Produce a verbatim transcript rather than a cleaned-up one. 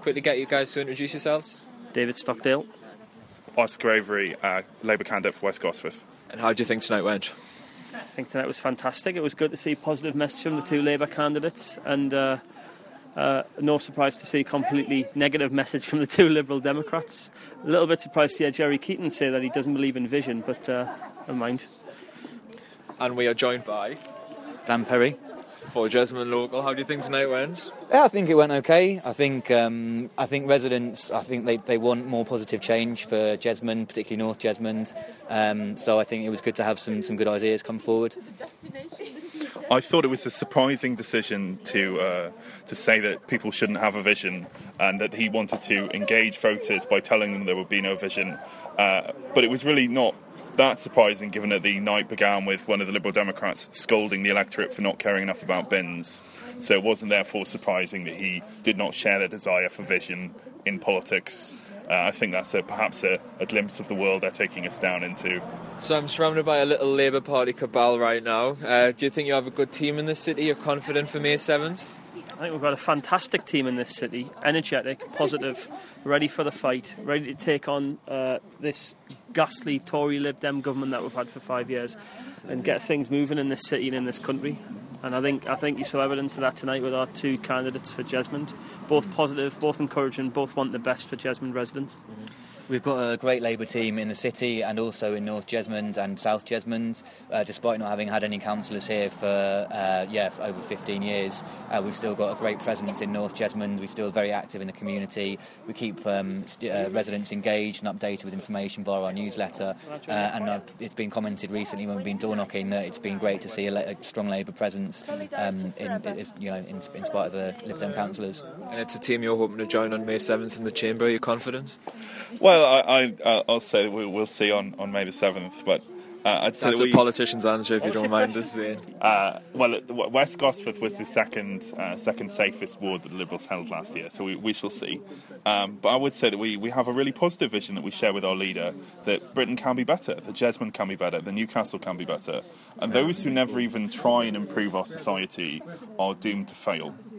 quickly get you guys to introduce yourselves. David Stockdale. Oscar Avery, uh, Labour candidate for West Gosforth. And how do you think tonight went? I think tonight was fantastic. It was good to see a positive message from the two Labour candidates, and uh, uh, no surprise to see a completely negative message from the two Liberal Democrats. A little bit surprised to hear Jerry Keaton say that he doesn't believe in vision, but uh, never mind. And we are joined by Dan Perry. For Jesmond Local. How do you think tonight went? Yeah, I think it went okay. I think um, I think residents, I think they, they want more positive change for Jesmond, particularly North Jesmond. Um, so I think it was good to have some, some good ideas come forward. I thought it was a surprising decision to uh, to say that people shouldn't have a vision, and that he wanted to engage voters by telling them there would be no vision. Uh, but it was really not that surprising, given that the night began with one of the Liberal Democrats scolding the electorate for not caring enough about bins. So it wasn't therefore surprising that he did not share the desire for vision in politics. Uh, I think that's a, perhaps a, a glimpse of the world they're taking us down into. So I'm surrounded by a little Labour Party cabal right now. Uh, do you think you have a good team in this city? You're confident for May seventh? I think we've got a fantastic team in this city, energetic, positive, ready for the fight, ready to take on uh, this ghastly Tory Lib Dem government that we've had for five years and get things moving in this city and in this country. And I think I think you saw evidence of that tonight with our two candidates for Jesmond. Both positive, both encouraging, both want the best for Jesmond residents. Mm-hmm. We've got a great Labour team in the city and also in North Jesmond and South Jesmond. Uh, despite not having had any councillors here for uh, yeah for over fifteen years, uh, we've still got a great presence in North Jesmond. We're still very active in the community. We keep um, st- uh, residents engaged and updated with information via our newsletter. Uh, and uh, it's been commented recently when we've been door knocking that it's been great to see a, la- a strong Labour presence um, in, in, you know, in, in spite of the Lib Dem councillors. And it's a team you're hoping to join on May seventh in the Chamber. Are you confident? Well, I, I, I'll say we'll, we'll see on, on May the seventh, but uh, I'd say that's that a we, politician's answer, if you don't mind us saying. Uh, well, West Gosforth was the second uh, second safest ward that the Liberals held last year, so we, we shall see. Um, but I would say that we, we have a really positive vision that we share with our leader, that Britain can be better, that Jesmond can be better, that Newcastle can be better, and those who never even try and improve our society are doomed to fail.